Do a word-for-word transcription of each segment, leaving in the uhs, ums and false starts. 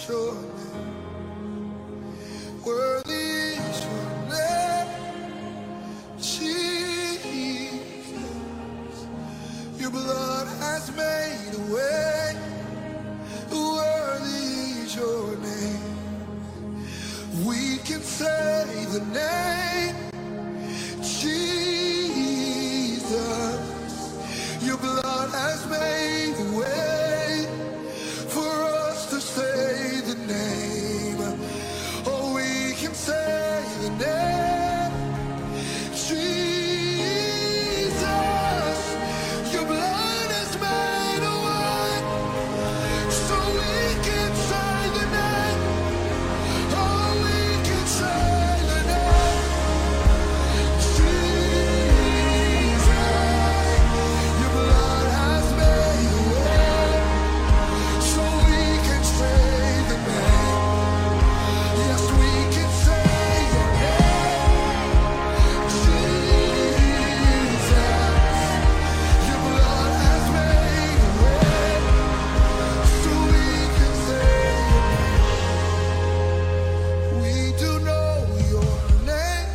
your name. Worthy is your name, Jesus. Your blood has made a way. Worthy is your name. We can say the name Jesus. Your blood has made a way for us to say the name. Oh, we can say the name Jesus. Your blood has made a way, so we can say the name. Oh, we can say the name Jesus. Your blood has made a way, so we can say the name. Yes, we can say your name Jesus. Your blood has made a way, so we can say your name. We do know your name,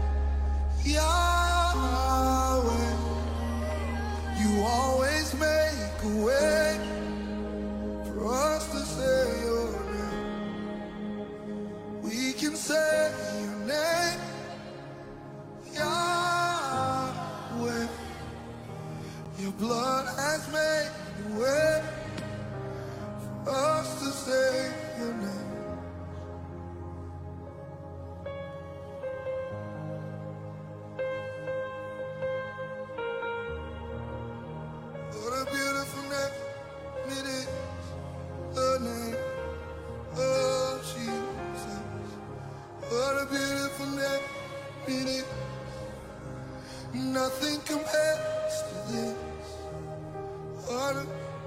Yahweh. You always make a way for us to say your name. We can say your name, Yahweh. Your blood has made a way for us to say your name. What a beautiful name it is, the name of Jesus. What a beautiful name it is. Nothing compares to this. What a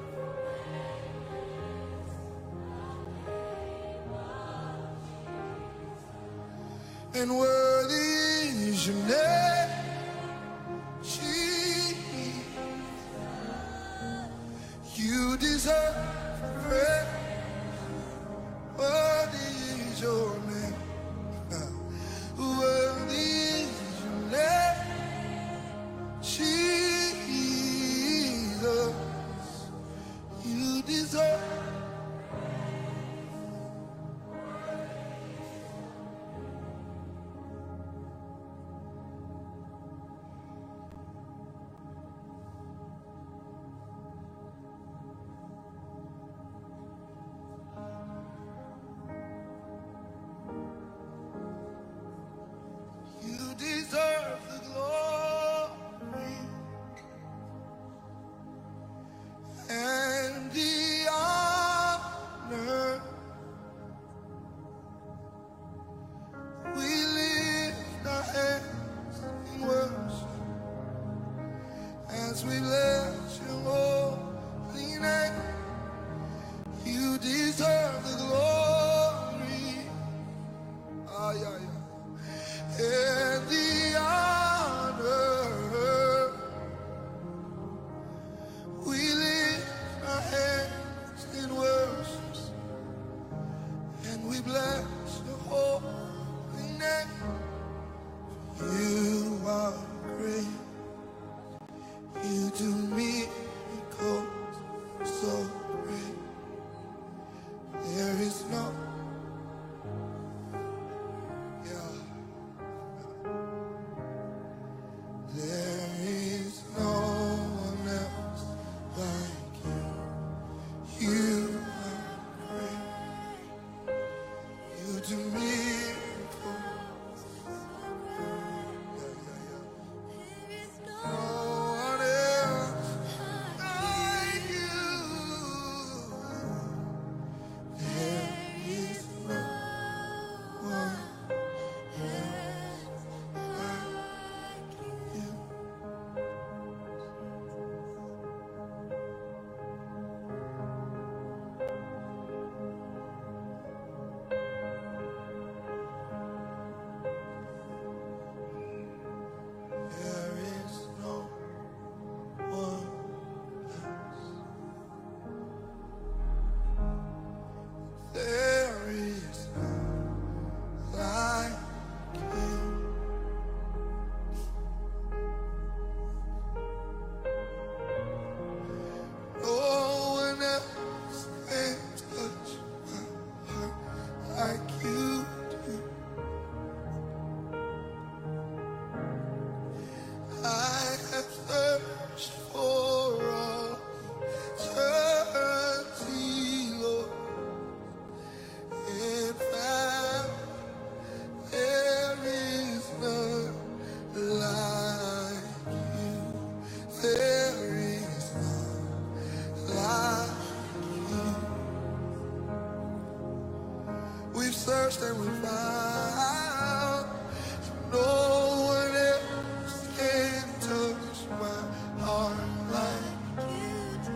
and worthy is your name, Jesus. You deserve praise. Worthy is your name. Worthy is your name, Jesus. You deserve. thirst and we found no one else can touch my heart like you do.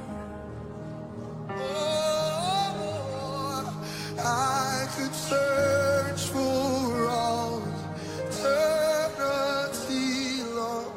Oh, I could search for all eternity long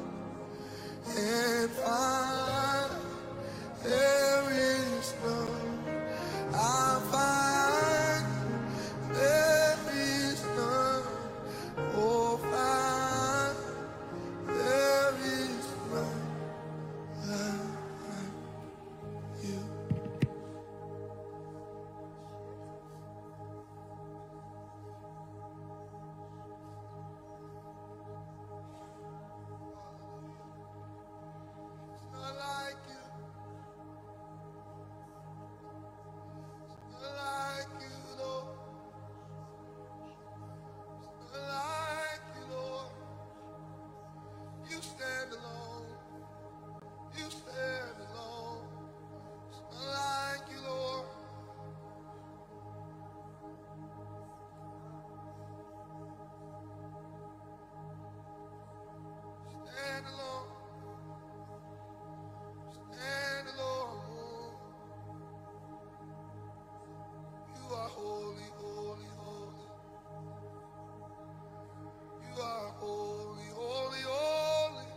and find there is none. I find there is none. Oh, find there is none like you. It's not like you. It's not like you, Lord. It's not like you, Lord. You stand alone. You stand alone. It's not like you, Lord. Stand alone. Stand alone. You are holy, holy, holy. You are holy, holy, holy.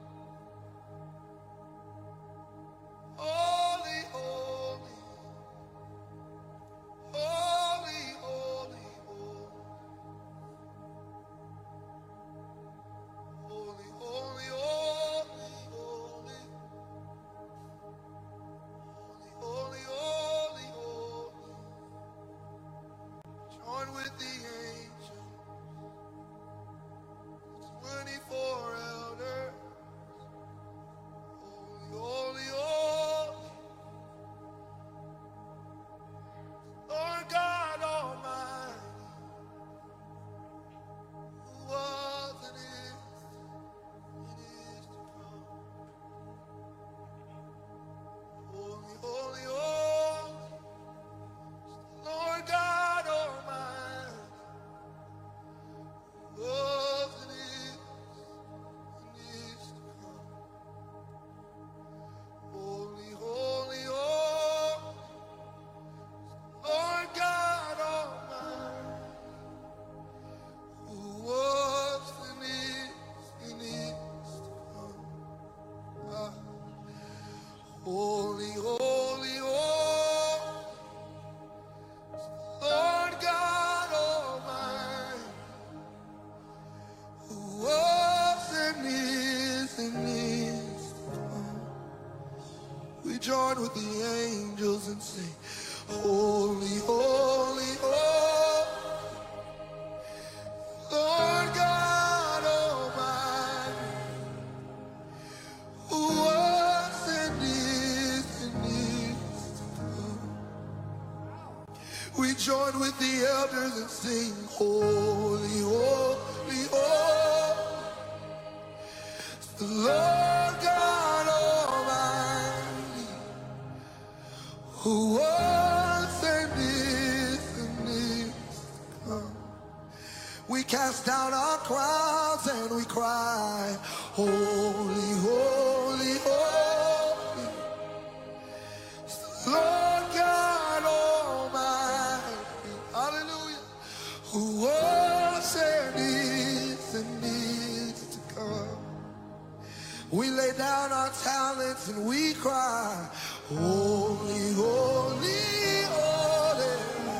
Holy, holy. Holy, holy, holy. Holy, holy, holy, holy. Holy, holy, holy. Join with the angels, twenty-four elders. Holy, holy, holy. Lord God Almighty, who was and is and is to come. Holy, holy, holy. Lord God Almighty, who was and is and is to come. Holy, holy, holy. Lord God Almighty, who was and is and is to come. Ah. Holy, holy, holy. Lord God Almighty, who was and is and is to come. We join with the angels and sing, holy, holy, holy. Lord God Almighty, who was and is and is to come. We join with the elders and sing, holy, holy, holy. The Lord God Almighty, who was and is and is to come. We cast down our crowns and we cry, holy, holy, holy. Lord God Almighty, hallelujah, who was and is and is to come. We lay down our talents and we cry, holy, holy, holy.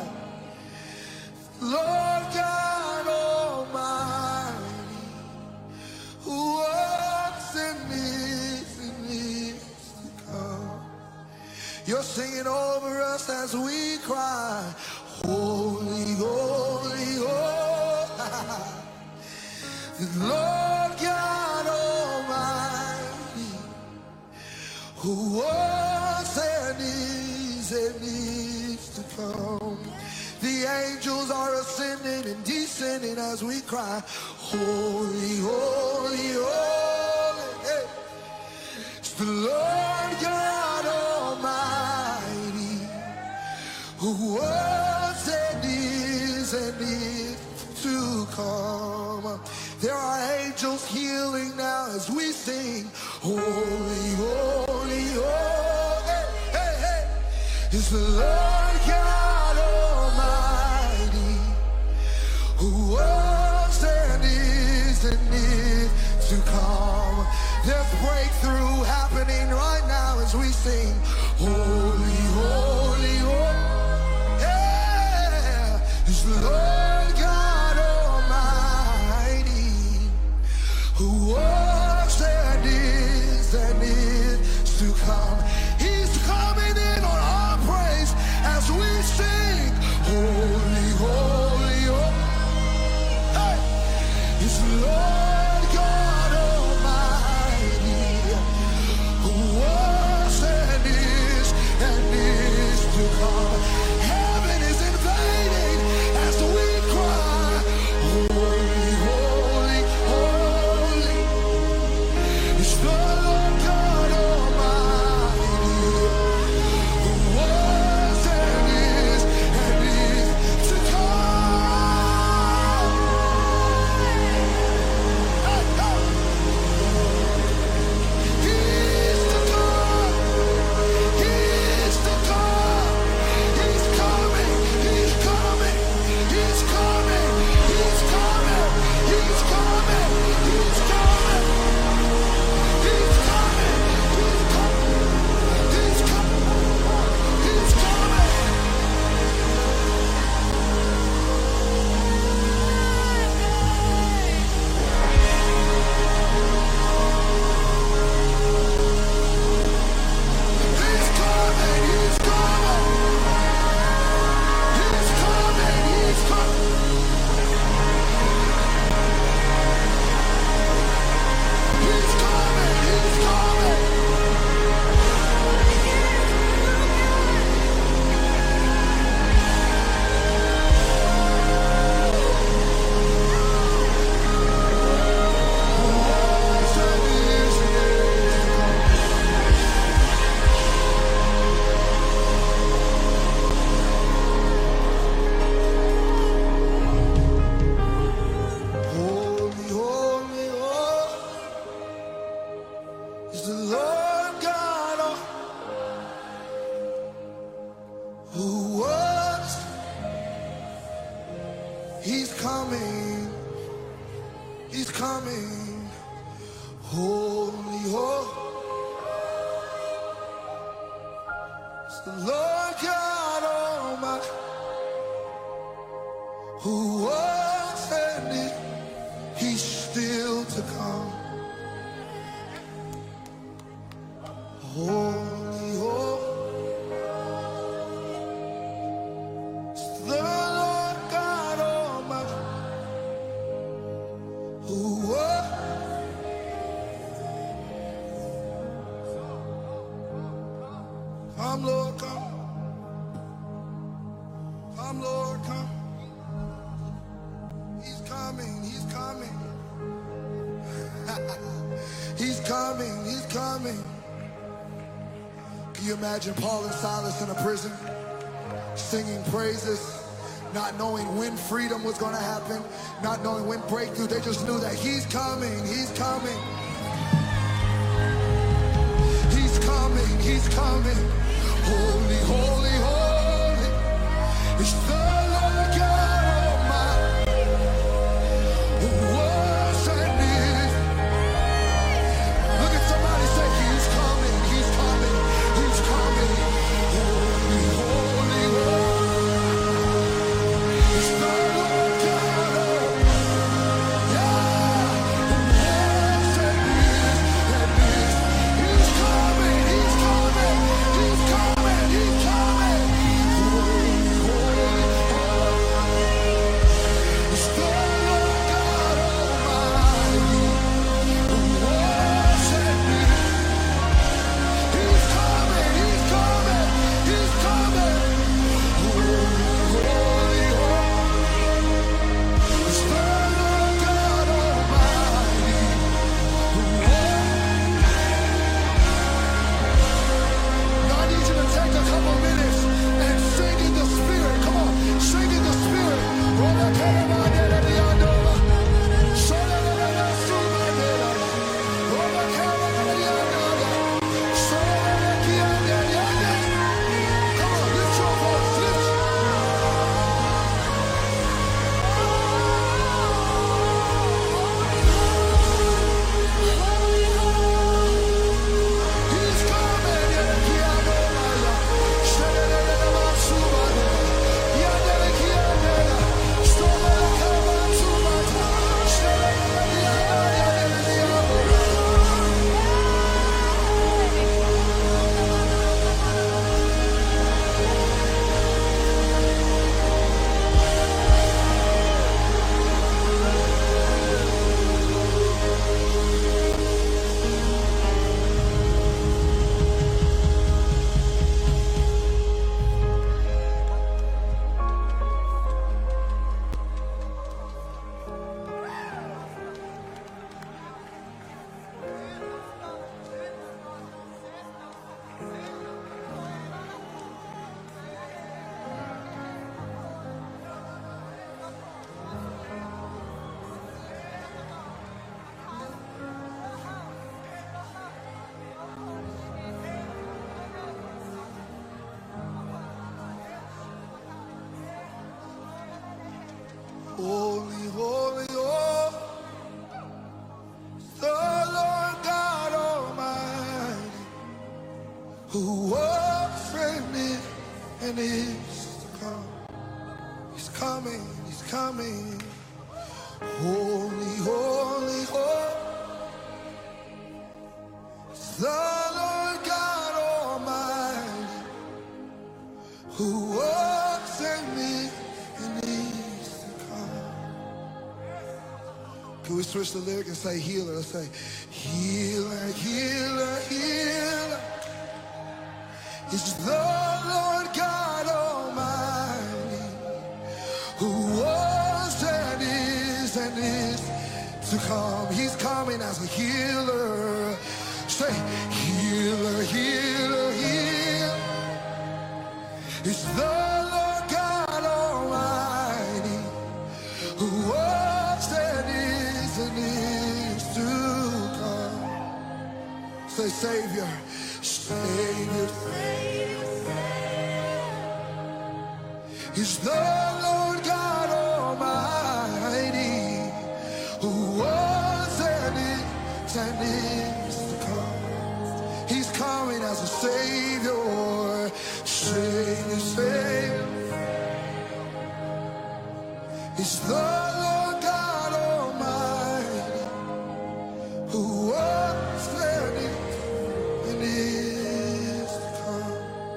Lord God Almighty, who was and is and is to come. You're singing over us as we cry, holy, holy, holy. The Lord God Almighty, who was and is and is to come. The angels are ascending and descending as we cry, holy, holy, holy. Hey. It's the Lord God Almighty, who was and is is and is to come. There are angels healing now as we sing, holy, holy, holy. Hey, hey, hey. Is the Lord God Almighty, who was and is and is to come. There's breakthrough happening right now as we sing, holy, holy, holy. Yeah, is the Lord God Almighty, who was and is and is to come. He's coming in on our praise as we sing, holy, holy, holy. Hey, is the Lord God Almighty, who was and is and is to come. Heaven is invading as we cry, holy, holy, holy. It's the Lord God Almighty, who was and is and is to come. Hey, hey. He's to come. He's to come. He's coming. He's coming. He's coming. He's coming. He's coming. He's coming. He's coming. He's coming. He's coming. He's coming. He's coming. He's coming. He's coming. He's coming. He's coming. He's coming. Holy, holy, holy is the Lord God who was. He's coming. He's coming. Holy, holy is the Lord God Almighty, who was and is. He's still to come. Holy, holy is the Lord God Almighty, who was. Come, Lord, come. Come, Lord, come. He's coming, he's coming. He's coming, he's coming. Can you imagine Paul and Silas in a prison singing praises, not knowing when freedom was going to happen, not knowing when breakthrough? They just knew that he's coming, he's coming. He's coming, he's coming. Holy, holy, holy is the Lord God Almighty, who was and is. Look at somebody, say, he's coming, he's coming, he's coming. Holy, holy, holy is the Lord God Almighty, yeah, who was and is and is. He's coming, he's coming, he's coming, he's coming. Holy, holy, Holy, holy, holy, the Lord God Almighty, who was and is and is to come. He's coming, he's coming. Holy, holy, holy, the Lord God Almighty, who was and is and is to come. Can we switch the lyric and say healer? Let's say healer, healer, healer is the Lord God Almighty, who was and is and is to come. He's coming as a healer. Say healer, healer, healer is the Lord God Almighty, who was and is and is to come. Say Savior, Savior, is the Lord God Almighty, who was and is and is to come. He's coming as a Savior, Savior, Savior. He's the Lord God Almighty, who was and is and is to come.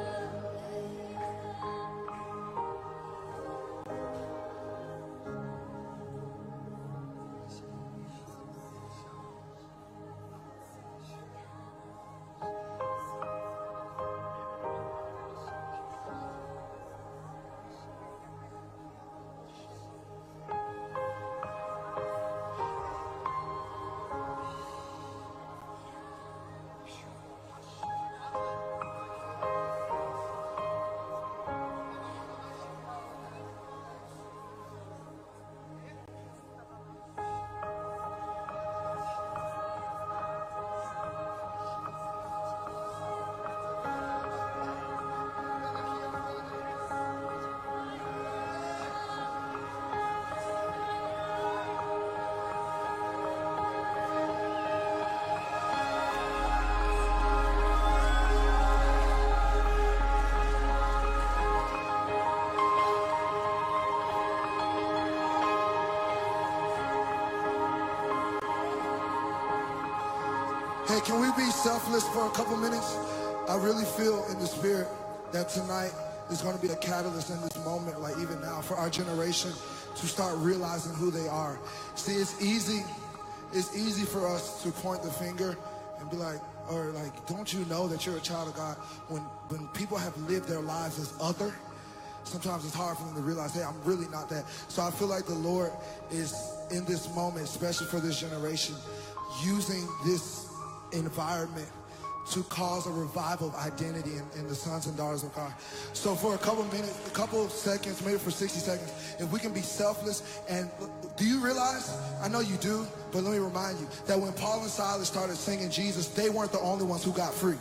Hey, can we be selfless for a couple minutes? I really feel in the spirit that tonight is going to be a catalyst in this moment, like even now, for our generation to start realizing who they are. See, it's easy, it's easy for us to point the finger and be like, or like, don't you know that you're a child of God? When, when people have lived their lives as other, sometimes it's hard for them to realize, hey, I'm really not that. So I feel like the Lord is in this moment, especially for this generation, using this environment to cause a revival of identity in, in the sons and daughters of God. So for a couple minutes, a couple seconds, maybe for sixty seconds, if we can be selfless. And do you realize, I know you do, but let me remind you, that when Paul and Silas started singing Jesus, they weren't the only ones who got free.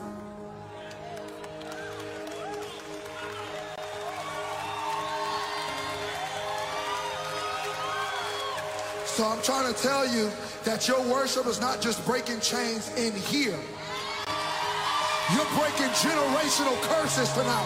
So I'm trying to tell you that your worship is not just breaking chains in here. You're breaking generational curses tonight.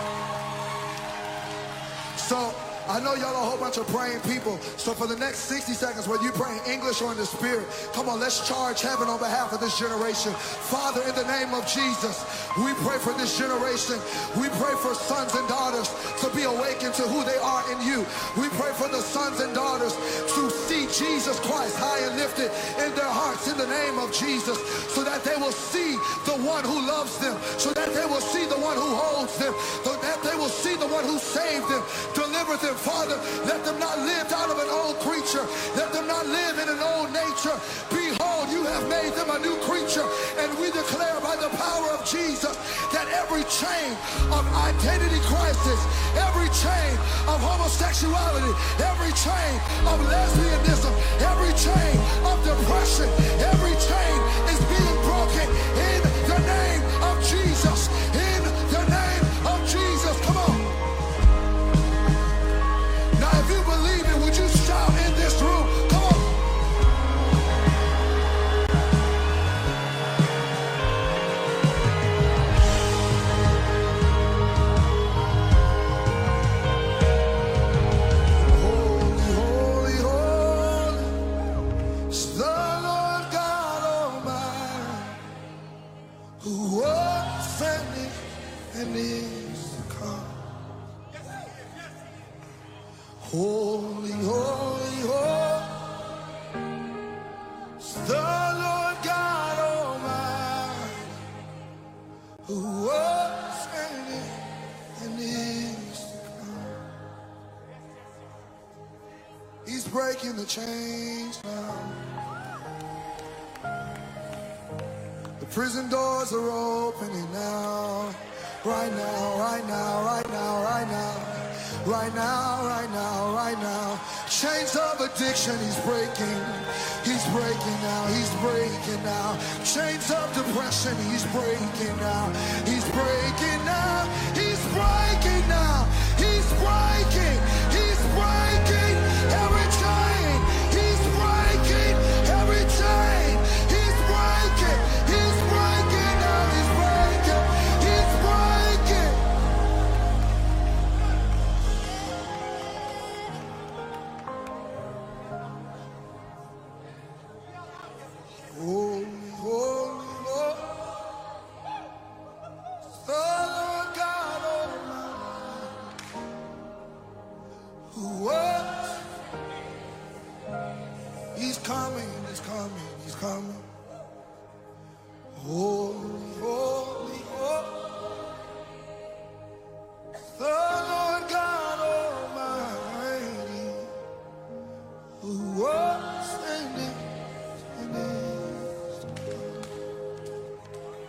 So I know y'all a whole bunch of praying people. So for the next sixty seconds, whether you pray in English or in the Spirit, come on, let's charge heaven on behalf of this generation. Father, in the name of Jesus, we pray for this generation. We pray for sons and daughters to be awakened to who they are in you. We pray for the sons and daughters to see Jesus Christ high and lifted in their hearts in the name of Jesus, so that they will see the one who loves them, so that they will see the one who holds them, so that they will see the one who saved them, delivered them. Father, let them not live out of an old creature. Let them not live in an old nature. Behold, you have made them a new creature. And we declare by the power of Jesus that every chain of identity crisis, every chain of homosexuality, every chain of lesbianism, every chain of depression, every chain is being broken in the name of Jesus. In the name of Jesus. Come on. Now, if you believe it, would you shout Holy, holy, holy, is the Lord God Almighty, who was and is and is to come. He's breaking the chains now. The prison doors are opening now. Right now, right now, right now, right now. Right now, right now, right now. Chains of addiction, he's breaking. He's breaking now, he's breaking now. Chains of depression, he's breaking now. He's breaking now, he's breaking now. He's breaking, he's breaking every chain. He's breaking every chain. He's breaking, he's breaking now, he's breaking, he's breaking. Holy, holy Lord, the Lord God Almighty, who was, he's coming, he's coming, he's coming. Oh.